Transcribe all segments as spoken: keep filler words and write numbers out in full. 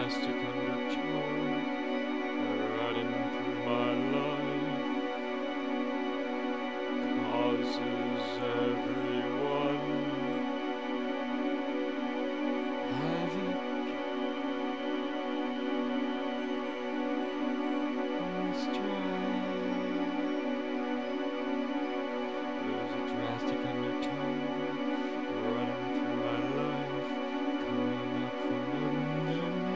drastic undertone running through my life causes everyone havoc and strife. There's a drastic undertone running through my life, coming up from under me.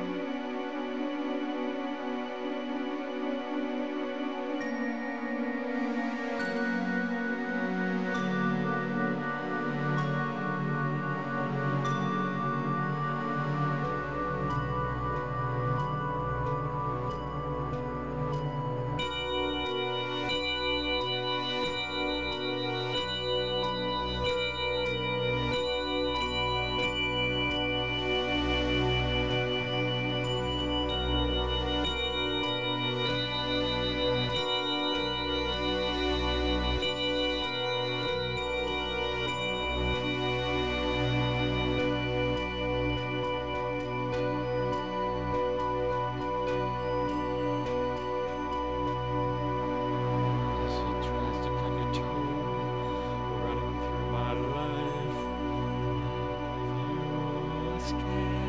There's a drastic undertone running through my life. If you're scared.